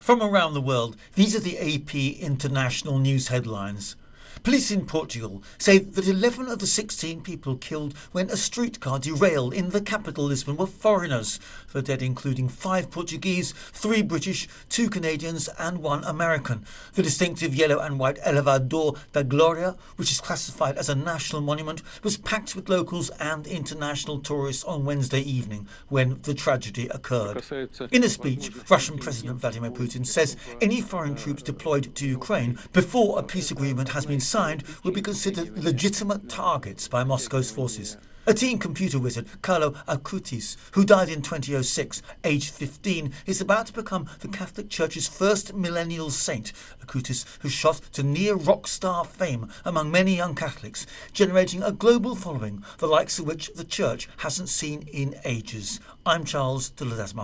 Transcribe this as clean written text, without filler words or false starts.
From around the world, these are the AP International News headlines. Police in Portugal say that 11 of the 16 people killed when a streetcar derailed in the capital Lisbon were foreigners. The dead including 5 Portuguese, 3 British, 2 Canadians and 1 American. The distinctive yellow and white Elevador da Gloria, which is classified as a national monument, was packed with locals and international tourists on Wednesday evening when the tragedy occurred. In a speech, Russian President Vladimir Putin says any foreign troops deployed to Ukraine before a peace agreement has been signed will be considered legitimate targets by Moscow's forces. A teen computer wizard, Carlo Acutis, who died in 2006, aged 15, is about to become the Catholic Church's first millennial saint. Acutis, who shot to near rock star fame among many young Catholics, generating a global following, the likes of which the Church hasn't seen in ages. I'm Charles de Ledesma.